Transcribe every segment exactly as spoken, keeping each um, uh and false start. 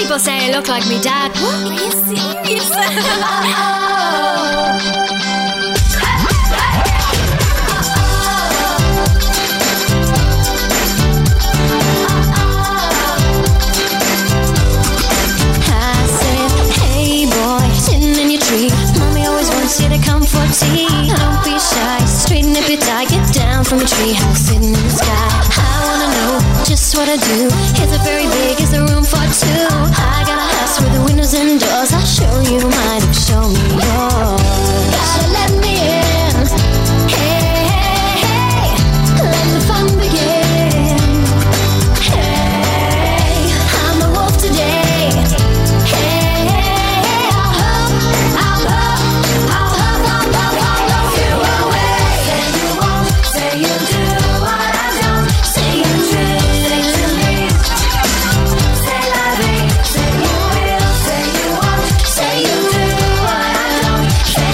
People say I look like me dad. What? Are you serious? I said, hey boy, sitting in your tree. Mommy always wants you to come for tea. Don't be shy, straighten up your tie. Get down from your tree house, sitting in the sky. I wanna know just what I do. Is it very big? Is there room for two? I got a house with the windows and doors. I'll show you mine, you show me yours. Gotta let me in. Hey, hey, hey, let the fun begin. Hey, I'm a wolf today. Hey, hey, hey, I'll hop, I'll hop, I'll hop, I'll hop, I'll love you away. Say you won't, say you do what I don't. Say you should, say to me. Say la vie, say you will, say you won't, say you do what I don't. Say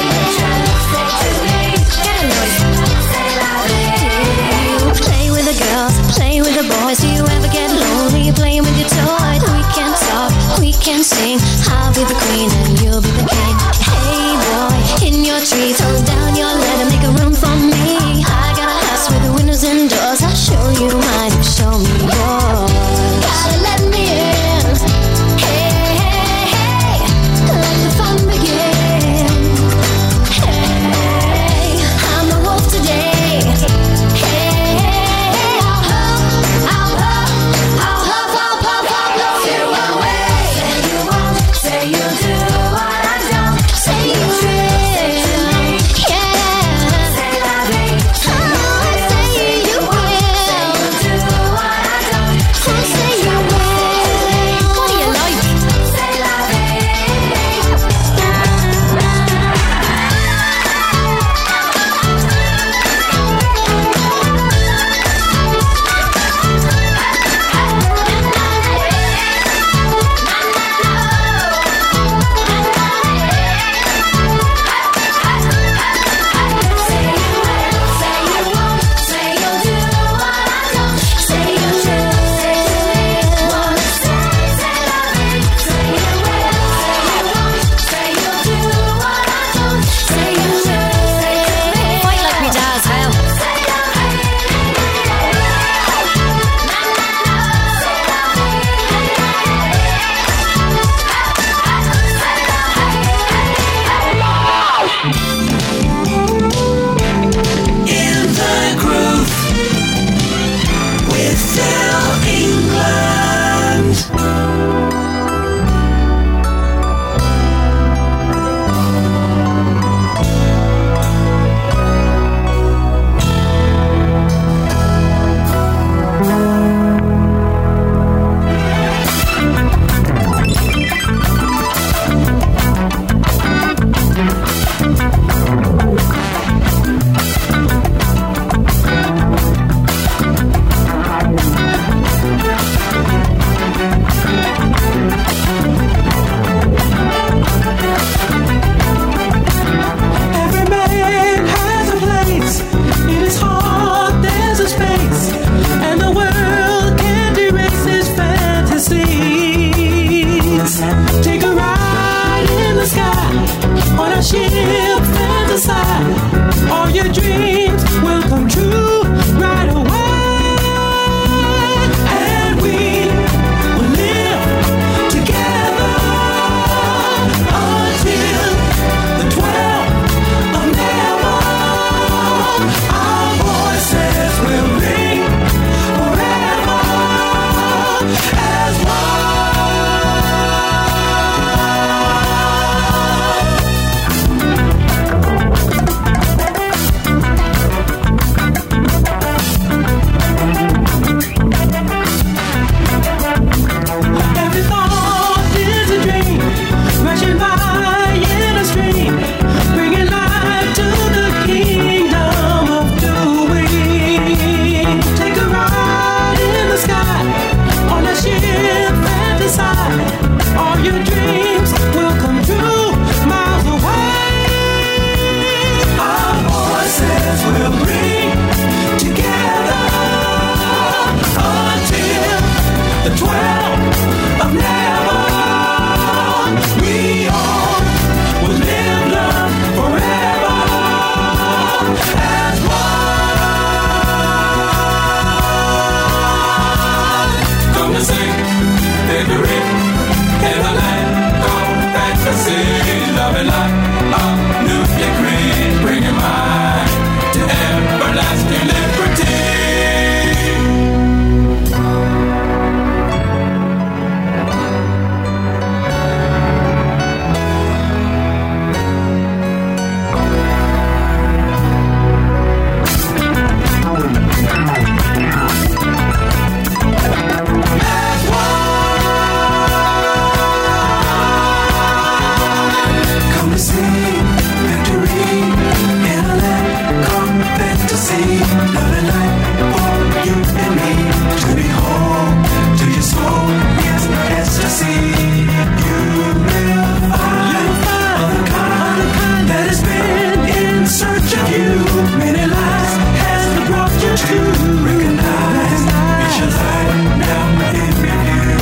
ecstasy. Love and light for you and me. To be home to your soul is ecstasy. You will find other kind that has been in search of you. Many lives has brought you to recognize it's your life now in review.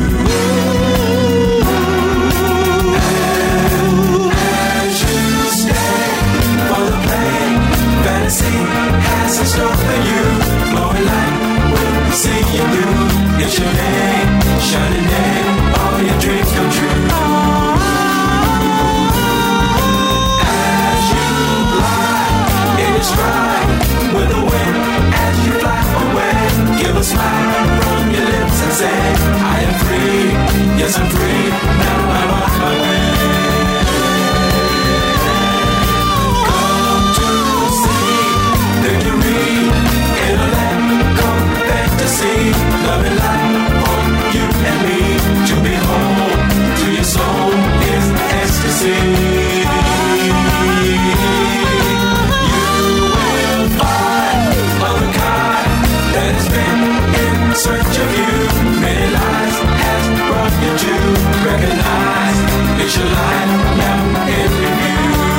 As you stand for the play, fantasy has in store for you. Glowing light will see you through. It's your name, shining name, all your dreams come true. As you fly in your stride with the wind, as you fly away, give a smile from your lips and say, I am free, yes I'm free, now I'm on my way. Come to see victory in a land called fantasy. Love and light for you and me. To be home to your soul is ecstasy. You will find other kind that has been in search of you. Many lives has brought you to recognize it's your life now in review.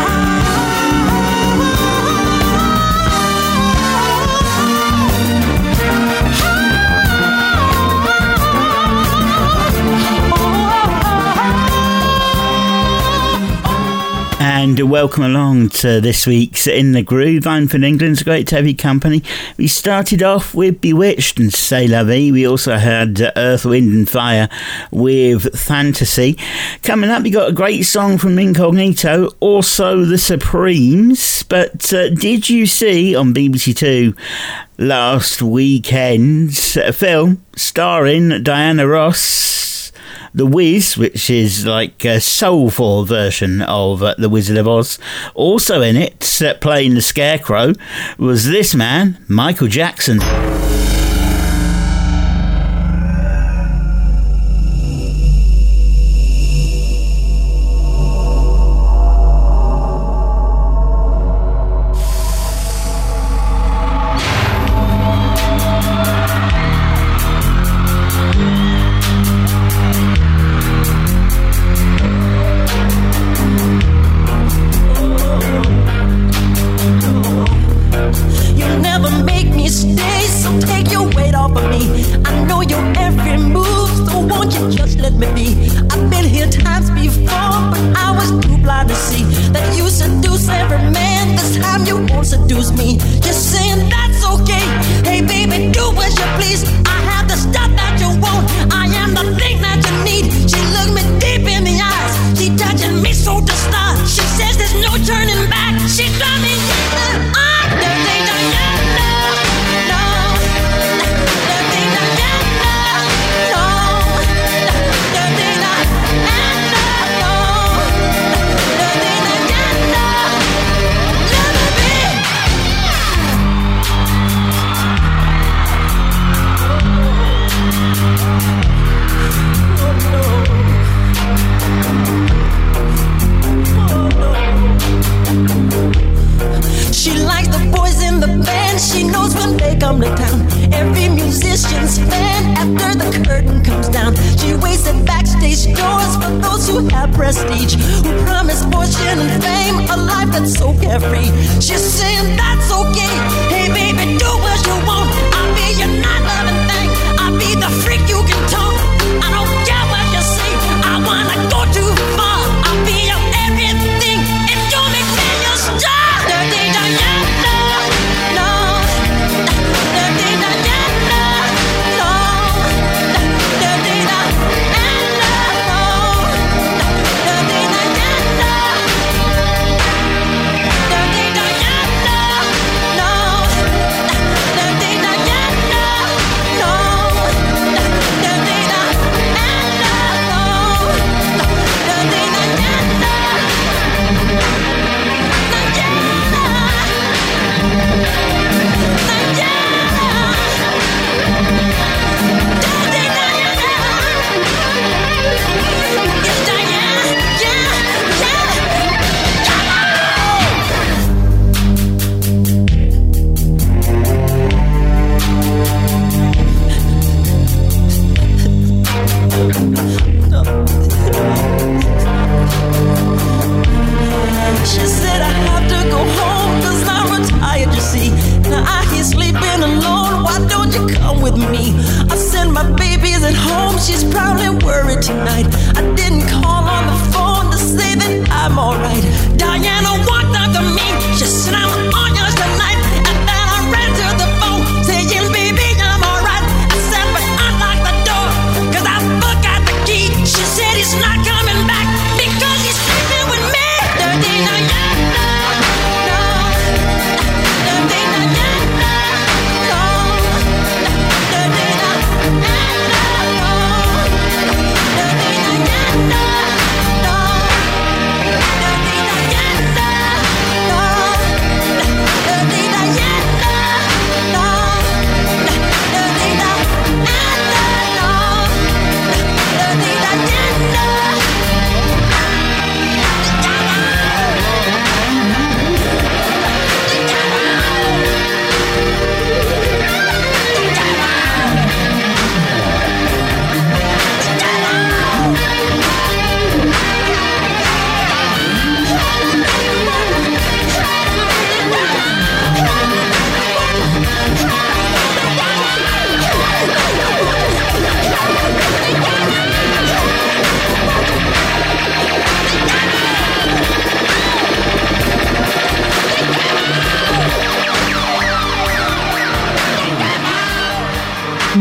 And welcome along to this week's In the Groove. I'm from England. It's great to have your company. We started off with Bewitched and C'est La Vie. We also had Earth, Wind and Fire with Fantasy. Coming up, we got a great song from Incognito, also The Supremes. But uh, did you see on B B C Two last weekend a film starring Diana Ross, The Wiz, which is like a soulful version of uh, The Wizard of Oz? Also in it, uh, playing the Scarecrow, was this man, Michael Jackson.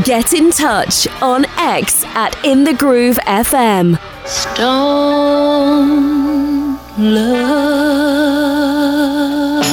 Get in touch on X at In The Groove F M. Stone love,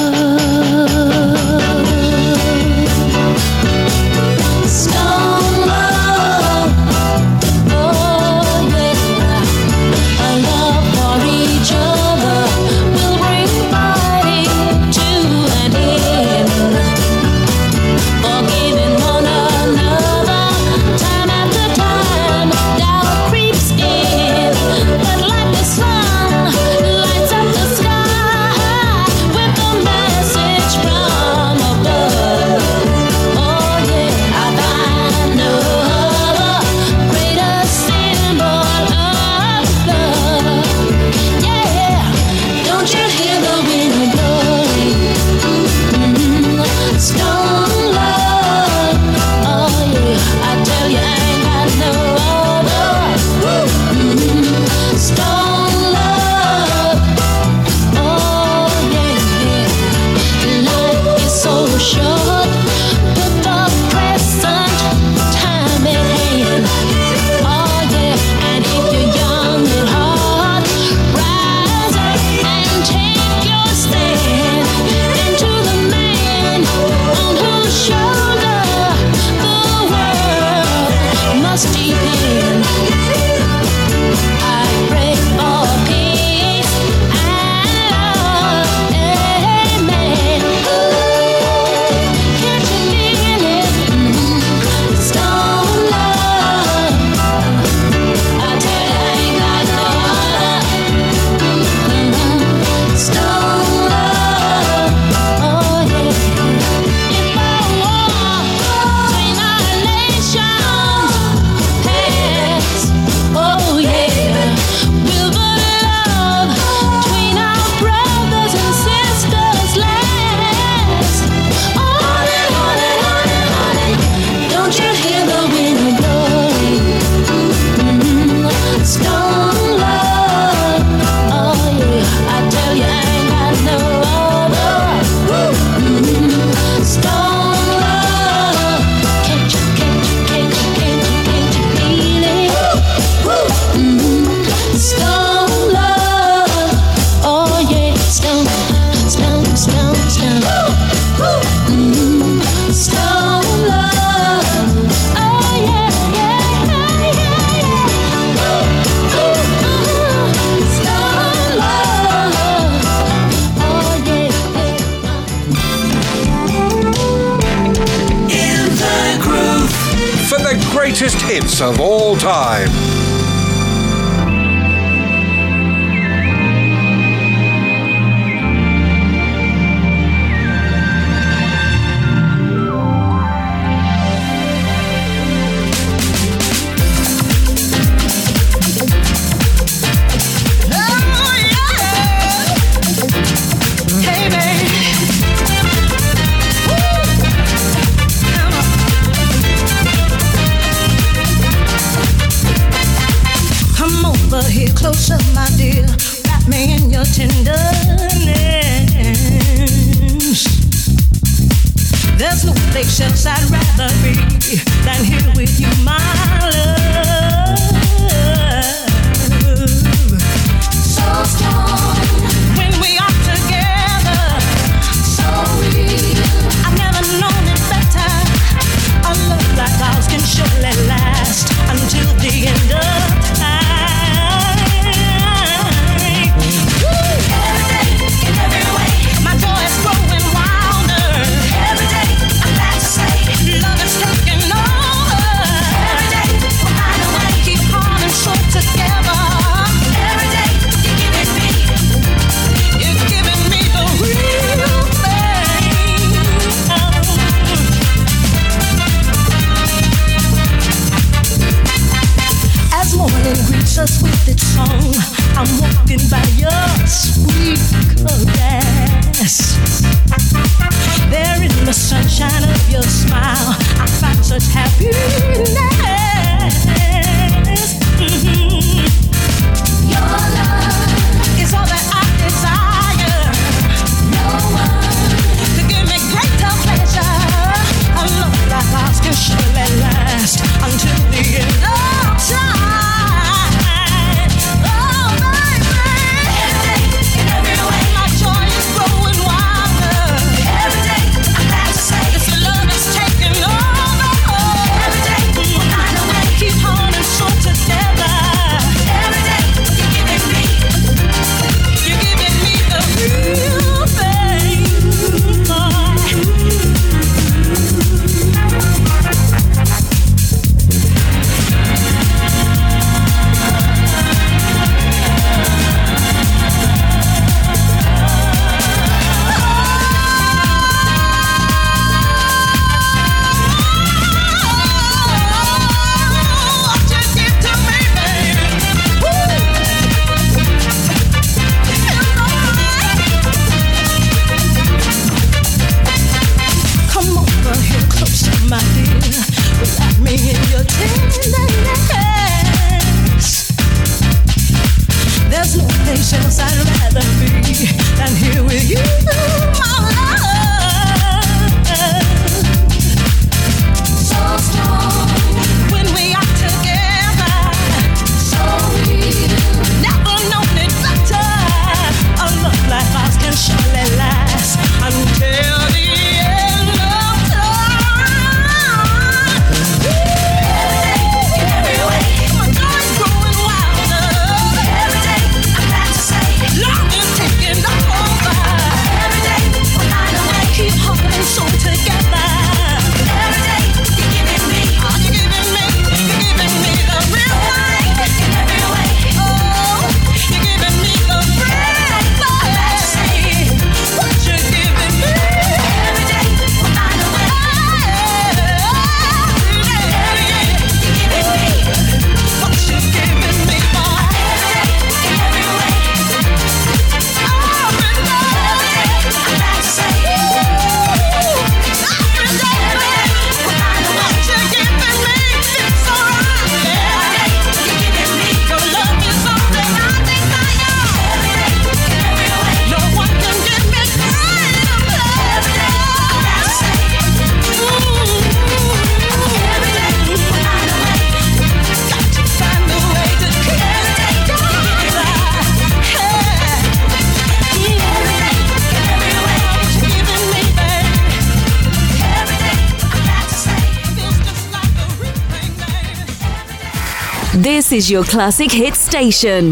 stone love, oh yeah, a love for each other will bring fighting to an end, forgiving one another time after time. Doubt creeps in, but like the sun lights up the sky with a message from above. Oh yeah, I find no other greater symbol of love. Yeah, don't you hear the wind blowing? Mm, Stone love. Oh yeah, I tell you I ain't got no other. Mm, Stone love. Oh yeah, life is so short. Put the present time at hand. Oh yeah, and if you're young at heart, rise up and take your stand. Into the man on whose shoulder the world must depend. I pray for peace and love, amen. Can't you feel it? Stone love. I tell you I ain't got no other. Stone love. Oh yeah. If I walk between our nations pass, oh yeah, will the love between our brothers and sisters last? On and on and on and on and don't you hear the wind blowing? Mm, Stone love. Oh yeah, I tell you I ain't got no other. Mm, Stone love. Can't you, can't you, can't you, can't you, can't you feel it? Mm, Stone love. Oh yeah, stone, stone, stone, stone. Mm, Stone love. Oh yeah, yeah, yeah, yeah, yeah. Stone love. Oh yeah, yeah. In the groove. For the greatest hits of all time. Hey baby, come over here closer, my dear. Wrap me in your tenderness. There's no place else I'd rather be than here with you, my love. So strong when we are together. So real. I've never known it better. A love like ours can surely last until the end of time. Every day, in every way, my joy is growing wilder. Every day, I'm glad to say, love is taking over. Every day, we'll find a way, keep hard and short together. Every day, you're giving me, you're giving me the real thing. As morning greets us with its song, I'm walking by your sweet caress. There in the sunshine of your smile, I find such happiness. Mm-hmm. Your love is all that I desire. No one could give me greater pleasure. A love like ours can surely last me in your tenderness. There's no place else I'd rather be than here with you, my love. So strong when we are together. So real, never known it better. A love like ours can surely last until the end of time. Every way, my joy's growing wilder. Every day, I'm glad to say, love is taking over. Every day, we're not away, keep hugging and so together. Every day, you're giving me, oh, you're giving me, you're giving me the real thing. In every way, oh, you're giving me the real thing. What you're giving me. Every day, we're not away. Every day, you're giving me what you're giving me, boy. Every day, in every way. Every day, I'm glad to say. Every day, we're not away. What you're giving me, it's alright. Every day, you're giving me your love is something I desire. Every day, in every way. No one can give me greater love. Every day, I'm glad to say. Every day, we're not away. Got to find a way to keep it together. Hey. Every day, in every way. What you're giving me, babe. Every day, I'm glad to say. Feels just like a real thing, babe. This is your classic hit station.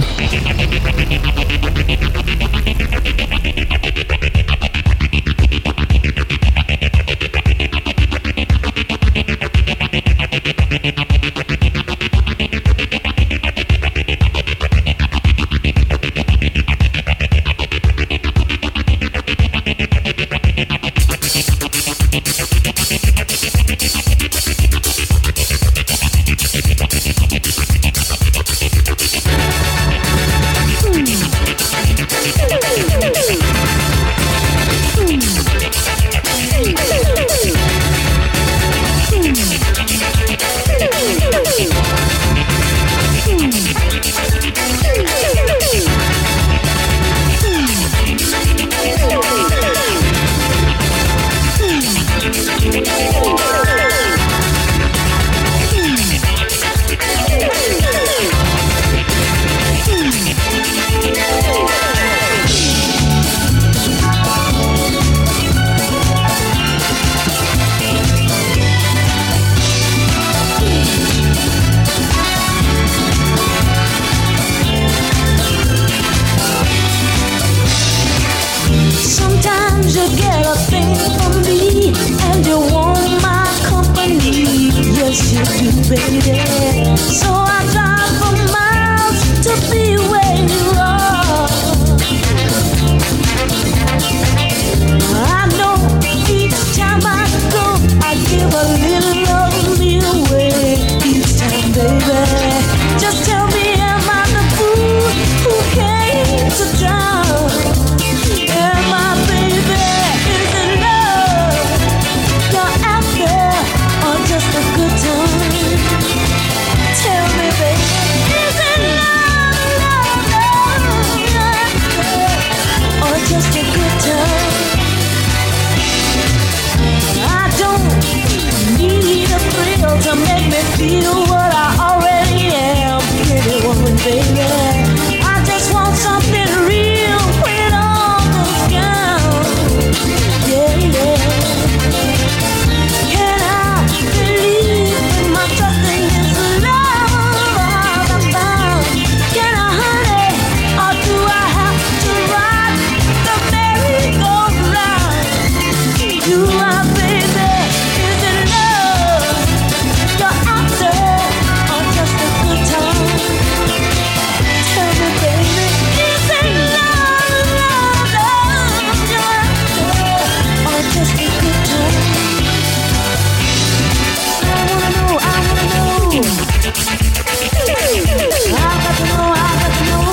Sometimes you get a thing from me, and you want my company. Yes, you do, baby. So I drive for miles to be where you are. I know each time I go, I give a little of me away. Each time, baby. Just tell me, am I the fool who came to town? Am I, baby? Is it love you're after, or just a good time? Tell me, baby, is it love, love, love you're after, or just a good time? I don't need a thrill to make me feel what I already am. Pretty woman, baby, I just want something real when all goes down. Yeah, yeah. Can I believe in my trusting is love I'm found? Can I, honey, or do I have to ride the merry-go-round? Do I, baby? Is it love you're after, or just a good time? Tell me, baby, is it love, love, love you're after, or just a good time? I wanna know, I wanna know. I got to know, I got to know.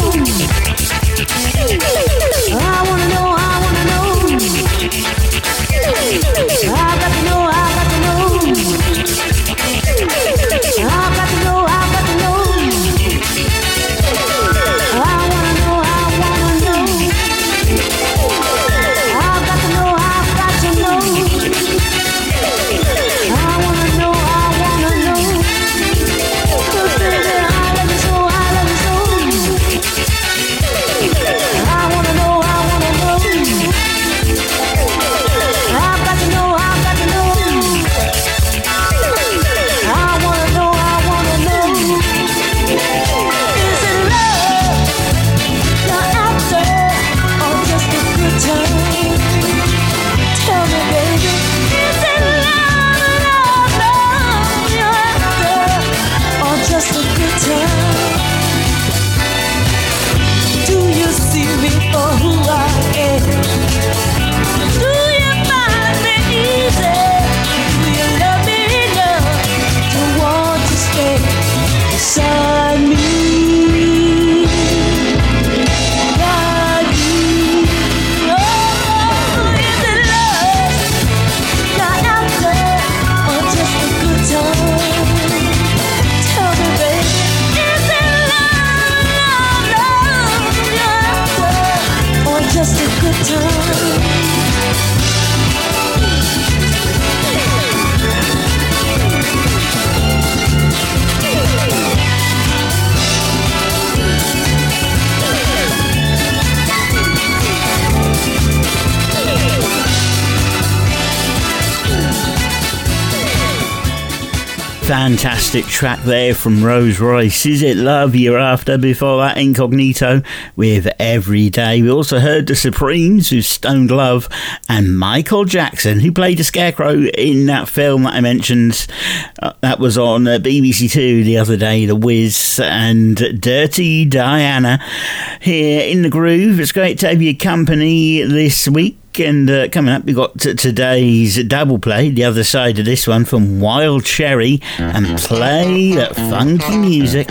I wanna know, I wanna know. I Fantastic track there from Rose Royce. Is It Love You're After? Before that, Incognito with Every Day. We also heard the Supremes with Stoned Love, and Michael Jackson, who played a scarecrow in that film that I mentioned. Uh, that was on uh, B B C Two the other day, The Wiz, and Dirty Diana. Here in the Groove, it's great to have your company this week. And uh, coming up, we've got t- today's double play, the other side of this one from Wild Cherry, and Play That Funky Music.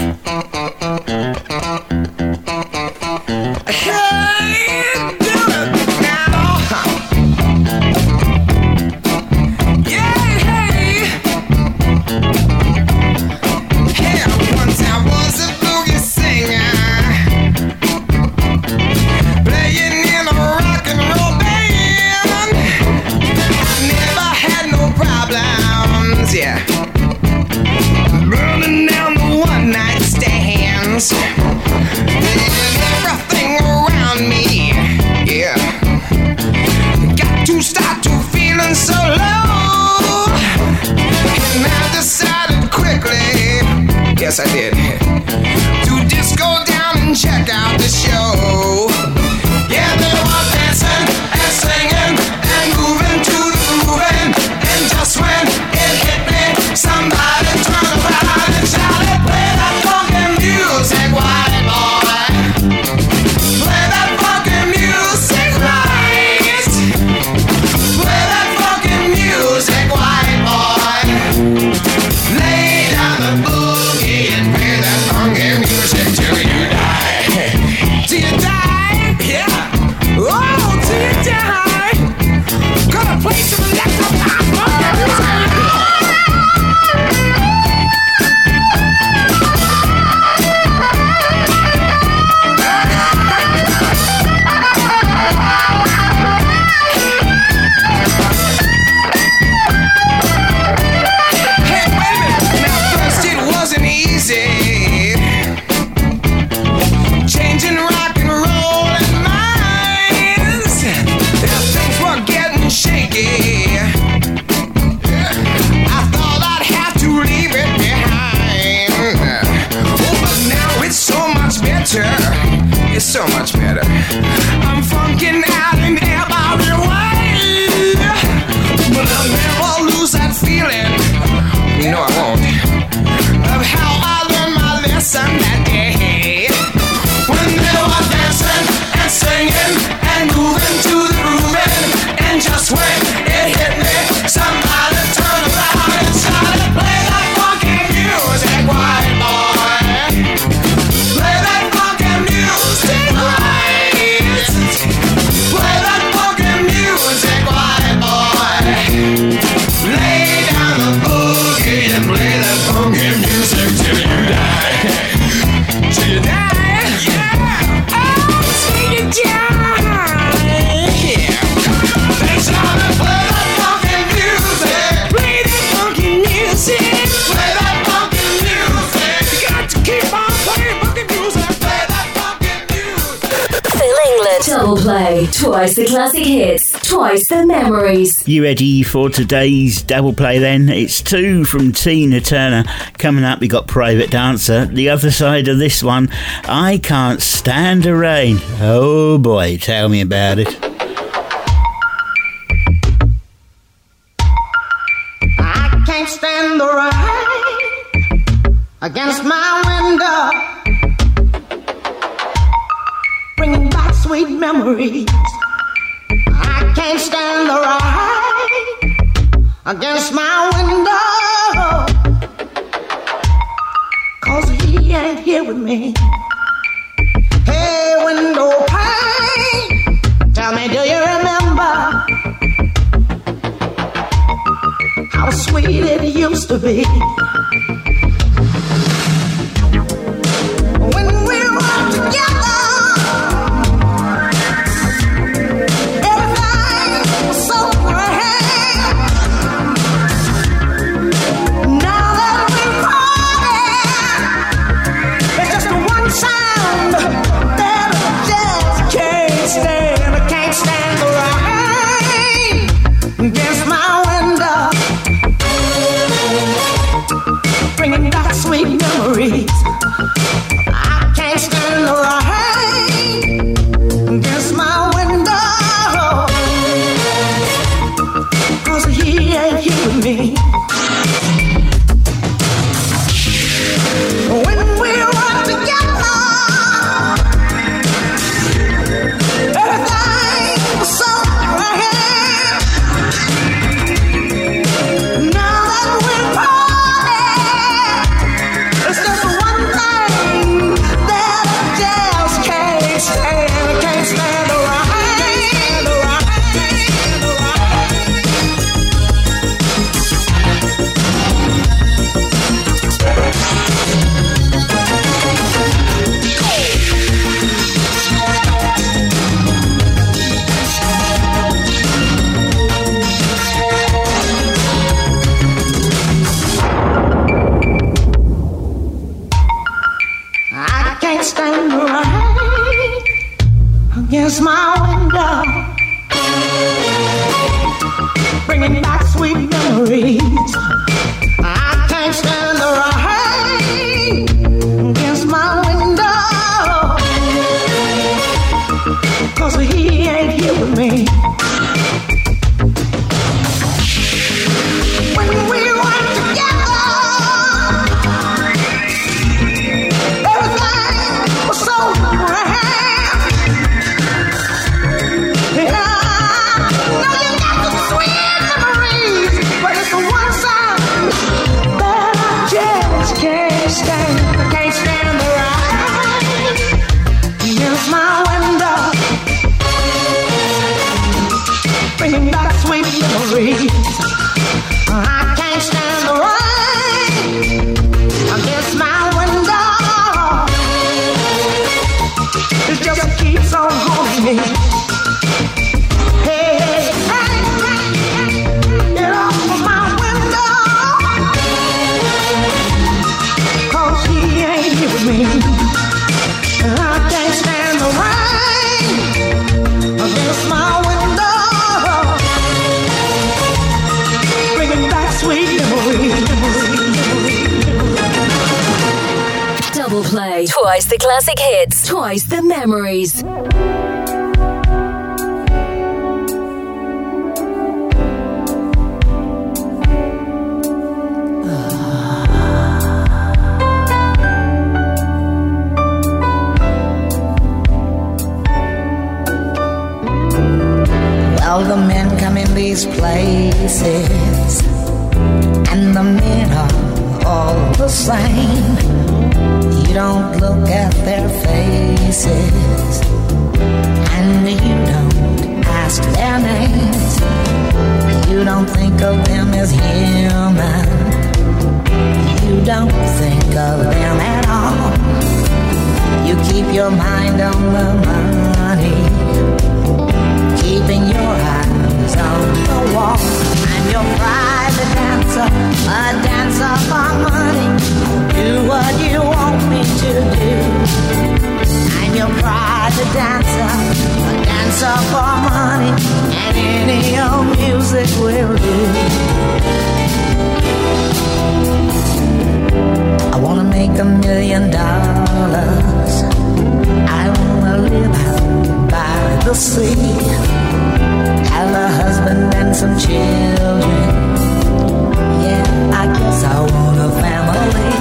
Yeah, burning down the one night stands and everything around me. Yeah, got to start to feeling so low, and I decided quickly, yes I did, to just go down and check out the show. Yeah, they were dancing and singing and moving to the grooving, and just when it hit me, somebody turn around and shouted, play that funky music, white boy. Play that funky music right. Play that funky music, white boy. Lay down the boogie and play that funky music till you die. Till you die, yeah. Oh, till you die. Gonna play some electrified funky music. Changing rock and roll and minds, things were getting shaky. I thought I'd have to leave it behind. Oh, but now it's so much better. It's so much better. I'm funking out in every way, but I'll never lose that feeling. No, I won't. Of how I learned my lesson that day, when they were dancing and singing and moving to the grooving, and just when it hit me, somebody turned around and started, play that funky music, white boy. Play that funky music right. Play that funky music, white boy. Lay down the boogie and play that funky music till you die. Till you die, yeah. Oh, till you die, yeah. They started, play that funky music. Play that funky music. Play that funky music. You got to keep on playing funky music. Play that funky music. Phil England. Double play. Twice the classic hits. Twice the memories. You ready for today's double play then? It's two from Tina Turner. Coming up, we got Private Dancer. The other side of this one, I Can't Stand the Rain. Oh boy, tell me about it. I can't stand the rain against my window, bringing back sweet memories. I can't stand the rain against my window, 'cause he ain't here with me. Hey, window pane, tell me, do you remember how sweet it used to be? When we were together, everything was so grand. Now that we're parted, it's just one sound that I just can't stand. I can't stand the rain against my window. memories. I can't stand the rain against my window, 'cause he ain't here with me. When we were together, everything was so right. Now that we're parted, it's just one thing that I just can't stand. I can't stand the rain, the rain, the I can't stand the rain against my window, bringing back sweet memories. I can't stand the rain against my window, 'cause he ain't here with me. When we were together, everything was so grand. Yeah, now you got some sweet memories, but it's the one side that I just can't stand. I can't stand the rain against my window, bringing back sweet memories. I can't stand the rain against my window. It just keeps on haunting me. Hey, hey, hey, get off of my window, 'cause he ain't here with me. I can't stand the rain against my window, bringing back sweet memories. Double play. Twice the classic hits. Twice the memories. Well, the men come in these places, and the men are all the same. You don't look at their faces, and you don't ask their names. You don't think of them as human. You don't think of them at all. You keep your mind on the money, keeping your eyes on the wall. I'm your private dancer, a dancer for money. Do what you want me to do. I'm your private dancer, a dancer for money, and any old music will do. I wanna make a million dollars. I wanna live out by the sea, have a husband and some children. Yeah, I guess I want a family.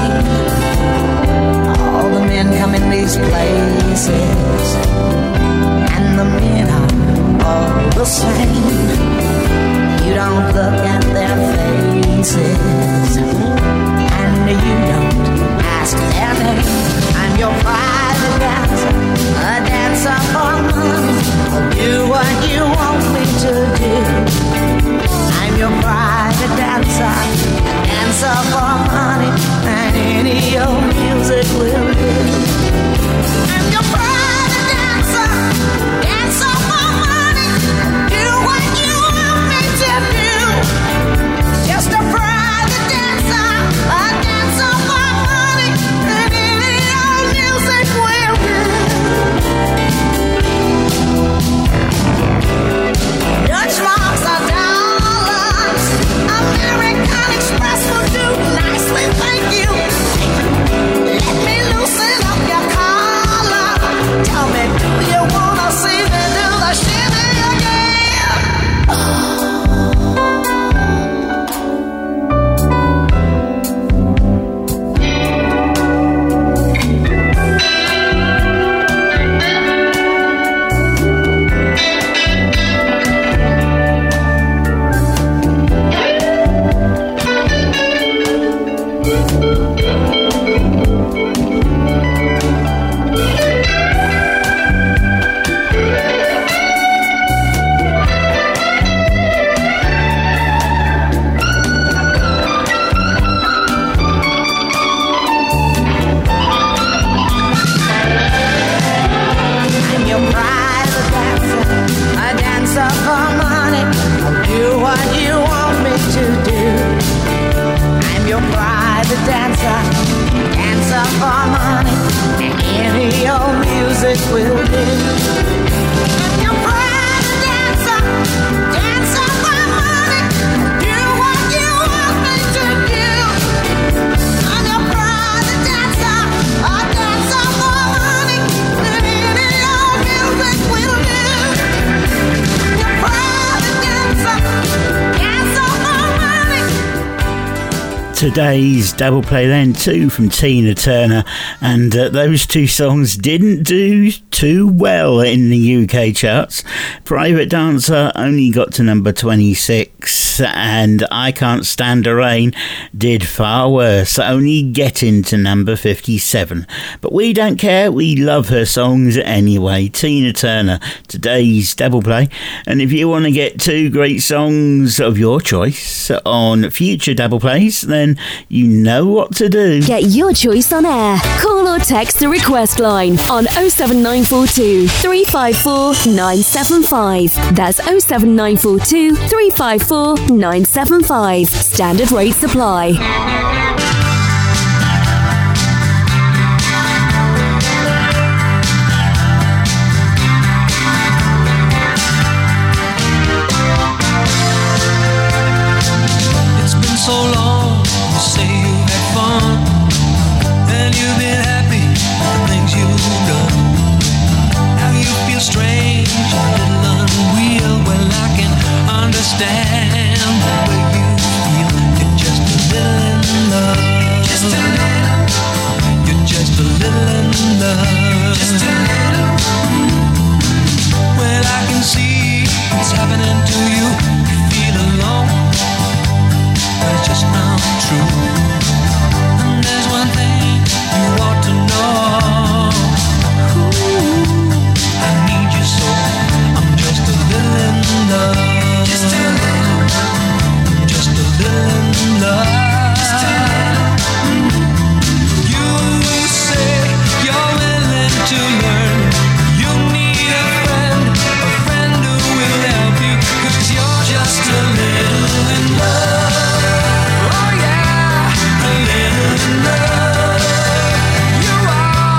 All the men come in these places, and the men are all the same. You don't look at their faces, and you don't ask their name. I'm your private dancer, a dancer for money. I'll do what you want me to do. I'm your private dancer, a dancer for money, and any old music will do. I'm your private dancer, dancer for money. Do what you want me to do. Just a private dancer, a dancer for money, and any old music will do. Dutch marks are dollars, American Express will do nicely, thank you. dancer, dancer for money. Any old music will do. Your private dancer, dancer for money. Do what you want me to do. I'm your private dancer, a dancer for money. Any old music will do. Your private dancer, dancer for money. Today's double play then, two from Tina Turner, and uh, those two songs didn't do too well in the U K charts. Private Dancer only got to number twenty-six, and I Can't Stand the Rain did far worse, only getting to number fifty-seven. But we don't care, we love her songs anyway. Tina Turner, today's double play. And if you want to get two great songs of your choice on future double plays, then you know what to do. Get your choice on air. Call or text the request line on oh seven nine four two, three five four, nine seven five. That's oh seven nine four two, three five four, nine seven five. Standard rate supply. It's been so long, you say you had fun, and you've been happy with the things you've done. Now you feel strange, a little unreal. Well, I can understand the way you feel. You're just a little in love. Just a little. You're just a little in love. Just a little. Well, I can see what's happening to you. You feel alone. It's just not true. And there's one thing you ought to know. Ooh, I need you so. I'm just a little in love. Just a little. I'm just a little in love. Just a little. You say you're willing to learn. You need a friend, a friend who will help you. 'Cause you're just a little in love. Oh yeah, a little in love. You are.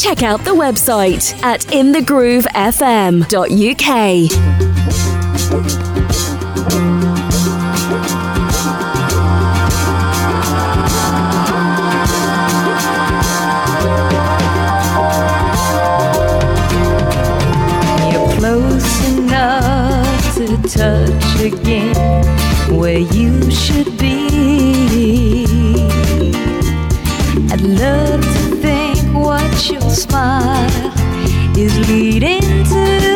check out the website at in the groove f m dot u k. You're close enough to touch again where you should be. I'd love to think what your smile is leading to.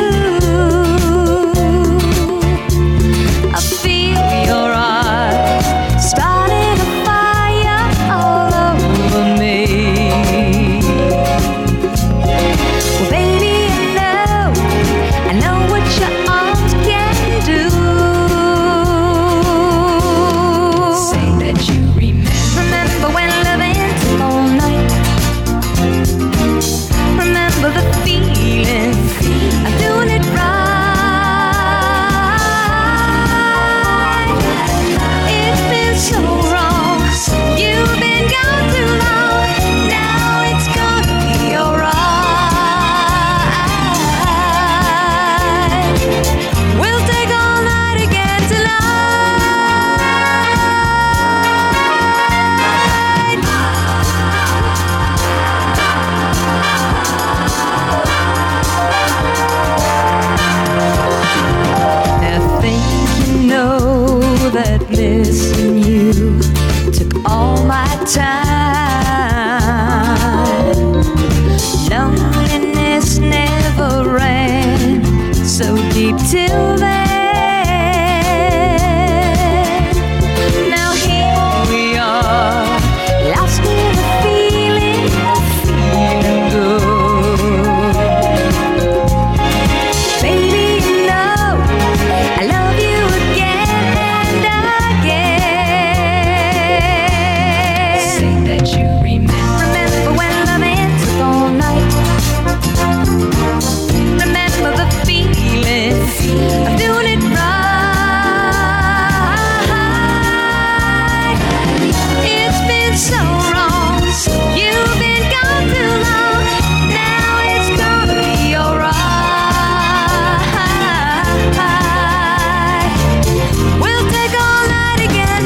I feel your eyes starting a fire all over me. Well, baby, I know, I know what your arms can do. Say that you remember, remember when loving took all night. Remember the feeling of doing it right. It's been so wrong, you've been gone too long. Now it's gonna be alright. We'll take all night again tonight. Now think you know that missing you took all my time. Loneliness never ran so deep till then. Now here we are, lost in the feeling of feeling good. Baby, you know I love you again and again. Say that you remember, remember when loving took all night. Remember the feeling of doing it right. It's been so wrong, you've been gone too long. Now it's gonna be alright. We'll take all night again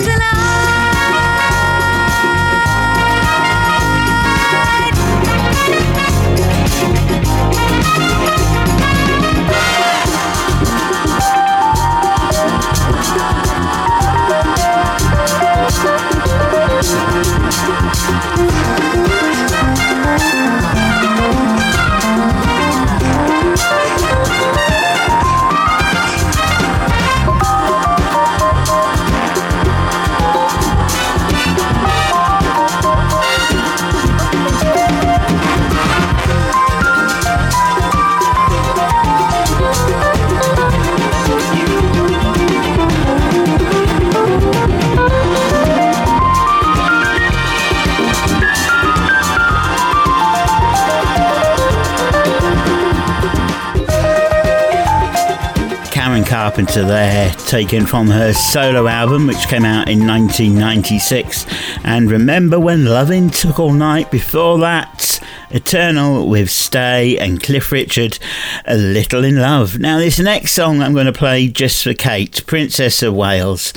Karen Carpenter there, taken from her solo album which came out in nineteen ninety-six, and Remember When Lovin' Took All Night. Before that, Eternal with Stay, and Cliff Richard, A Little in Love. Now this next song I'm going to play just for Kate, Princess of Wales,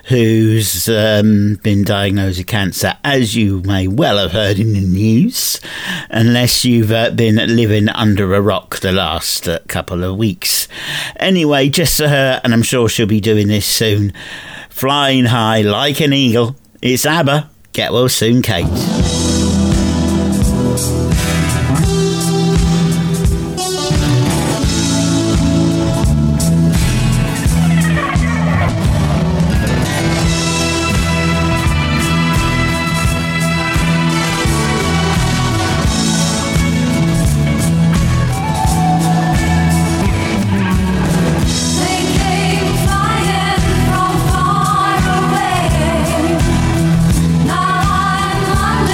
who's um, been diagnosed with cancer, as you may well have heard in the news, unless you've uh, been living under a rock the last uh, couple of weeks. Anyway, just for her, and I'm sure she'll be doing this soon, Flying High Like an Eagle. It's ABBA. Get well soon, Kate. Flying from far away. Now I'm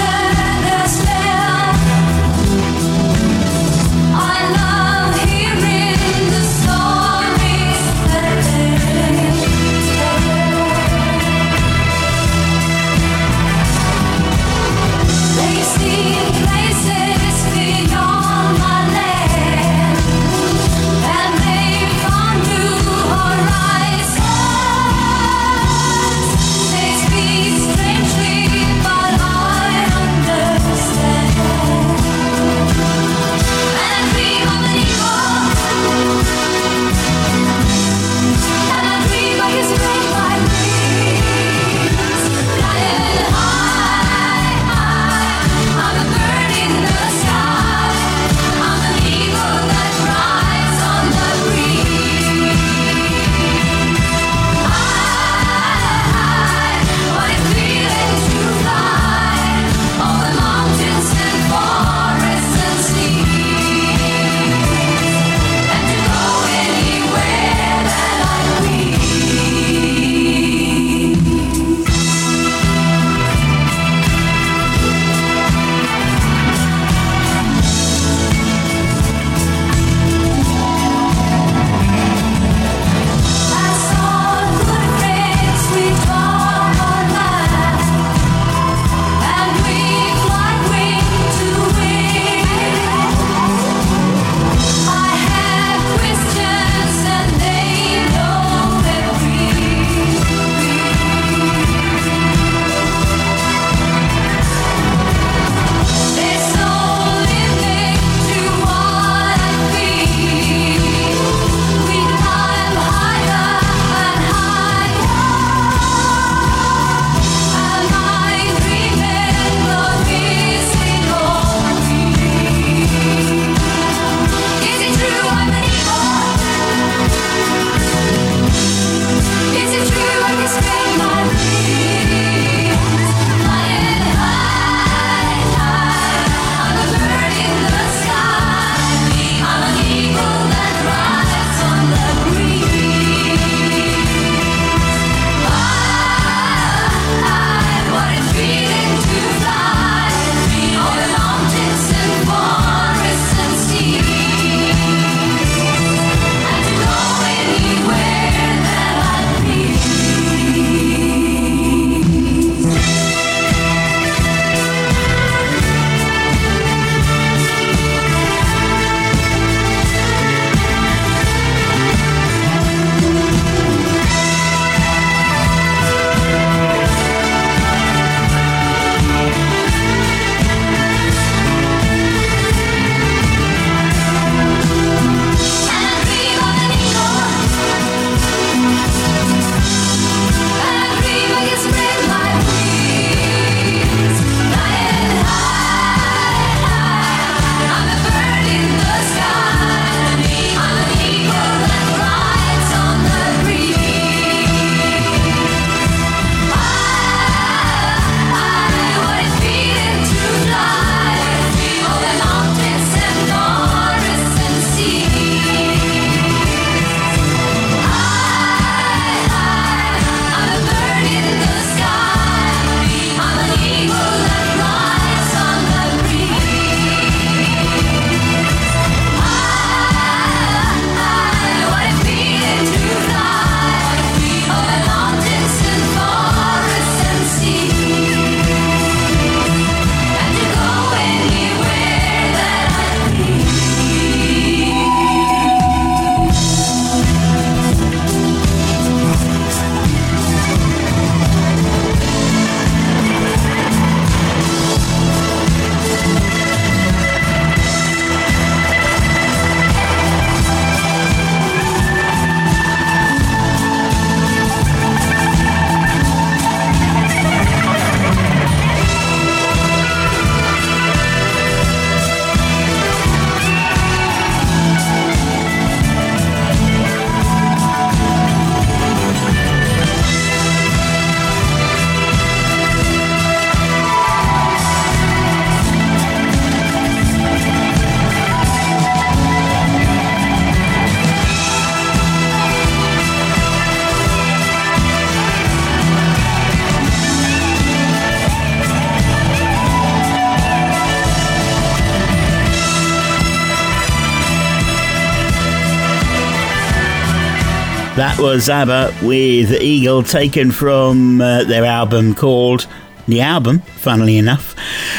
That was ABBA with Eagle, taken from uh, their album called The Album, funnily enough.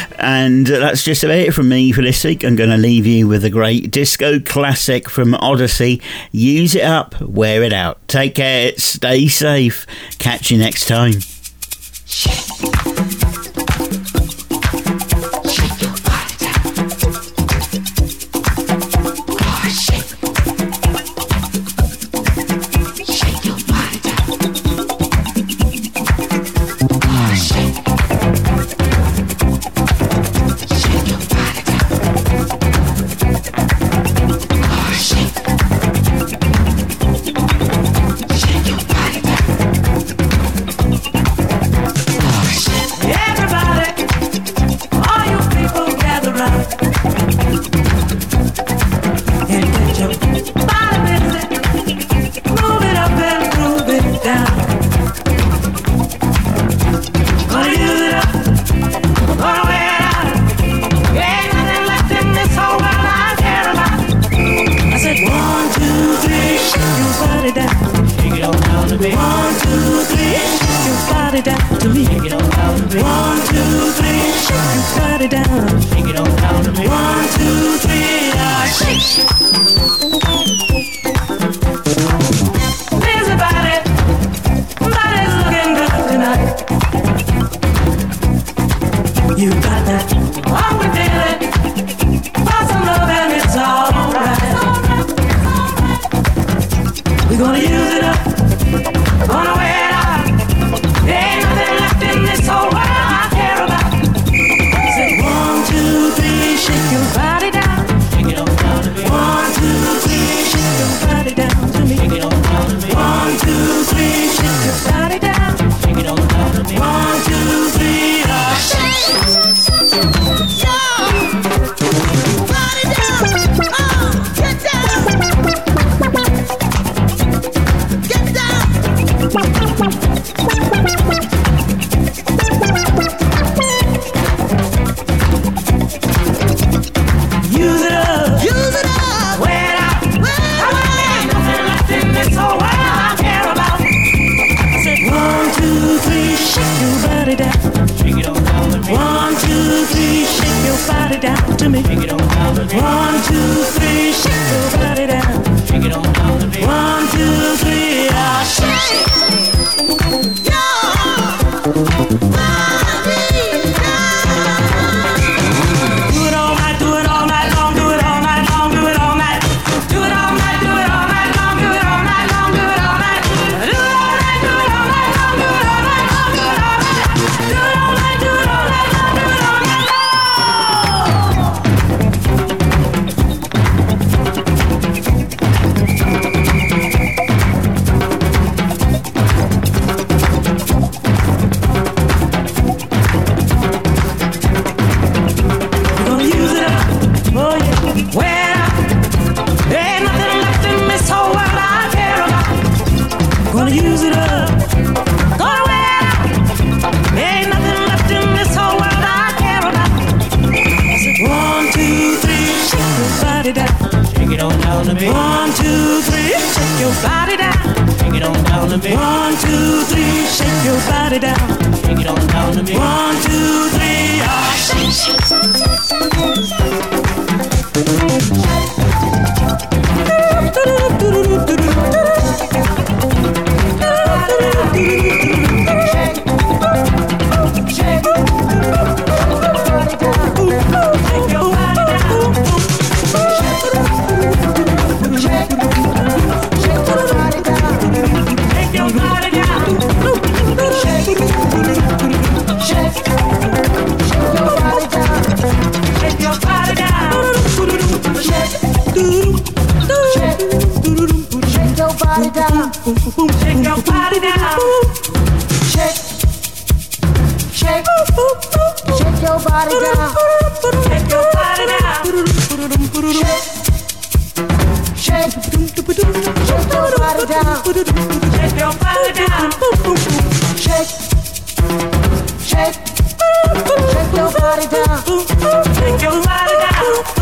And that's just about it from me for this week. I'm going to leave you with a great disco classic from Odyssey. Use it up, wear it out. Take care, stay safe. Catch you next time.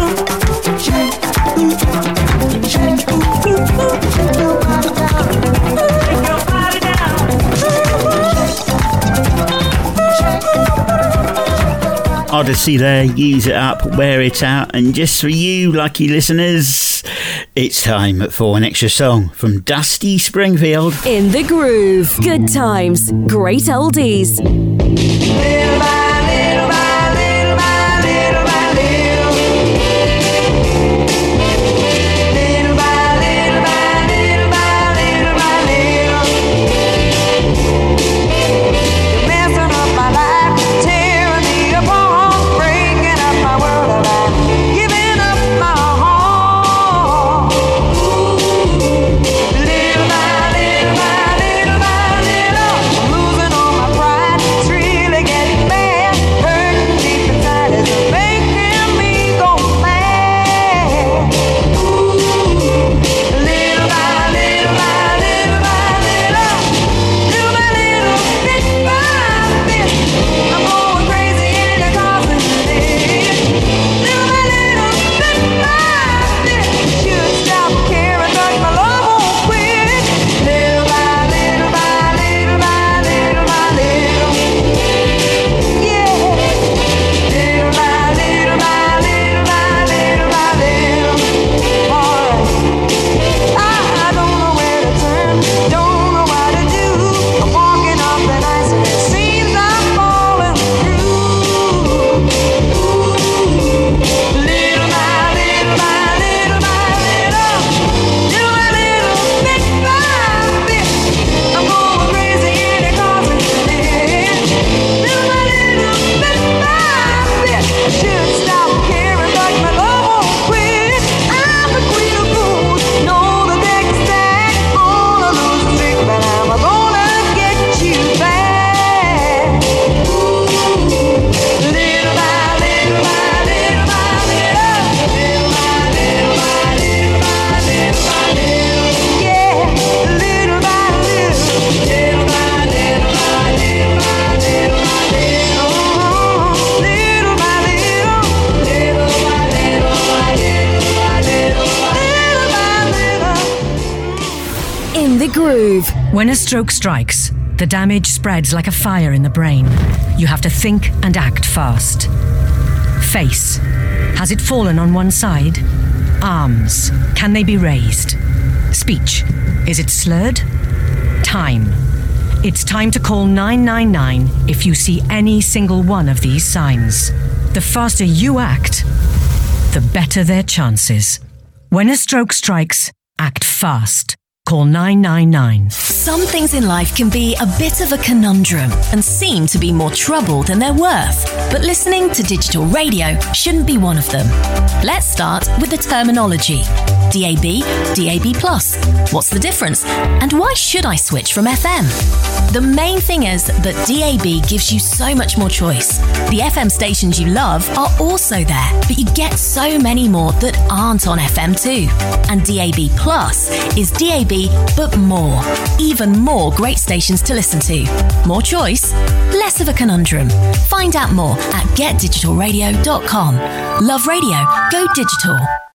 Shake, shake, shake your body down. Odyssey there, use it up, wear it out, and just for you lucky listeners, it's time for an extra song from Dusty Springfield. In the Groove. Good times, great oldies. Little by little by little by little by little. Little by little by little by little by little. You're messing up my life, tearing me apart, breaking up my world, I'm giving up my heart. Little by little by little by little, I'm losing all my pride. It's really getting bad, hurting deep inside, it's making me go mad. Little by little by little by little, little by little, bit by bit, I'm going crazy and you're causing this. Little by little, bit by bit, should stop caring, but my love won't quit. Little by little by little by little by little, yeah. Little by little by little by little by little, alright. I don't know where to turn, don't know what to do. I'm walking off the ice and it seems I'm falling through. Little by little by little by little, little by little, bit by bit, I'm going crazy and it causing this. Little by little, bit by bit, I should stop caring, but my love won't quit. I'm the queen of fools, know the deck is stacked, on a losing streak, but I'm gonna get you back. Little by little by little by little, little by little by little by little by little, yeah. Little by little, little by little by little by little by little, uh-huh. Little by little, little by little by little by little, little by little. In the Groove. When a stroke strikes, the damage spreads like a fire in the brain. You have to think and act fast. Face. Has it fallen on one side? Arms. Can they be raised? Speech. Is it slurred? Time. It's time to call nine nine nine if you see any single one of these signs. The faster you act, the better their chances. When a stroke strikes, act fast. Call nine nine nine. Some things in life can be a bit of a conundrum and seem to be more trouble than they're worth. But listening to digital radio shouldn't be one of them. Let's start with the terminology. D A B, D A B plus. What's the difference? And why should I switch from F M? The main thing is that D A B gives you so much more choice. The F M stations you love are also there, but you get so many more that aren't on F M too. And D A B plus is D A B but more. Even more great stations to listen to. More choice, less of a conundrum. Find out more at get digital radio dot com. Love radio, go digital.